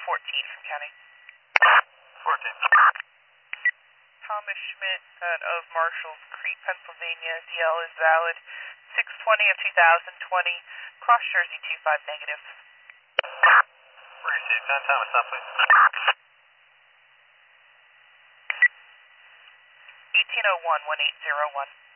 14 from county. 14. Thomas Schmidt of Marshalls Creek, Pennsylvania. DL is valid. 6/20 of 2020. Cross Jersey 25 negative. Received 10 Thomas, stop please. 1801 1801.